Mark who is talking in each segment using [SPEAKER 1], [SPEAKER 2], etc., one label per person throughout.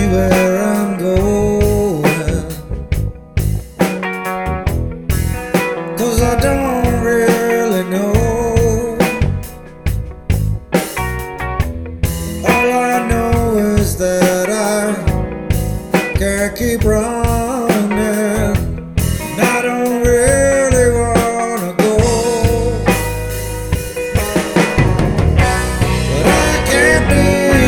[SPEAKER 1] where I'm going, 'cause I don't really know. All I know is that I can't keep running, and I don't really wanna go. But I can't be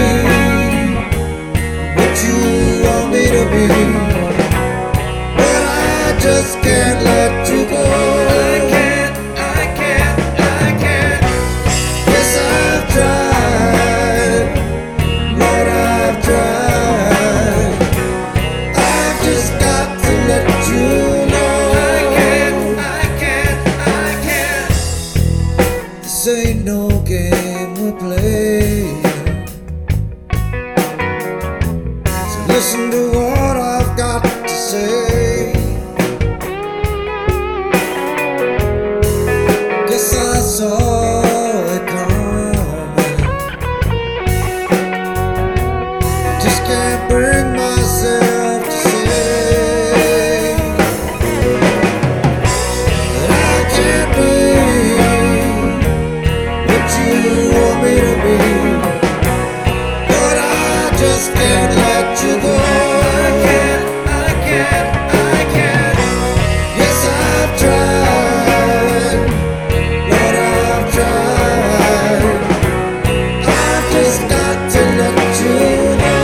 [SPEAKER 1] what you want me to be, but I just can't let you go. Yes, I've tried, Lord, I've tried. I've just got to let you know. This ain't no game we're playing, so listen to what I've got to say. Guess I saw it coming, just can't bring myself to say that I can't be what you want me to be, but I just can't let you go. Yes, I've tried, Lord, I've tried. I've just got to let you know.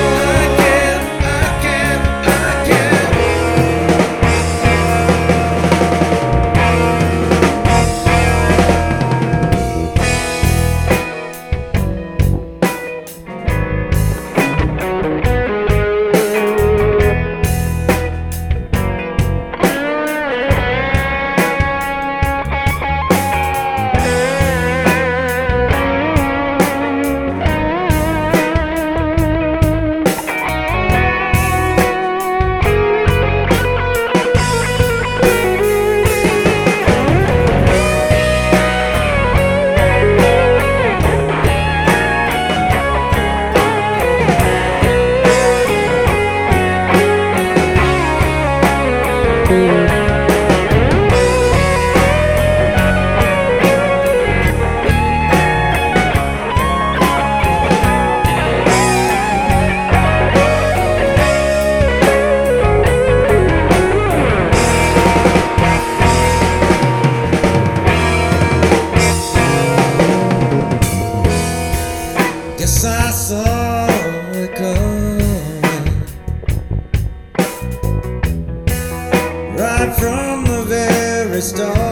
[SPEAKER 1] Guess I saw it coming right from the very start.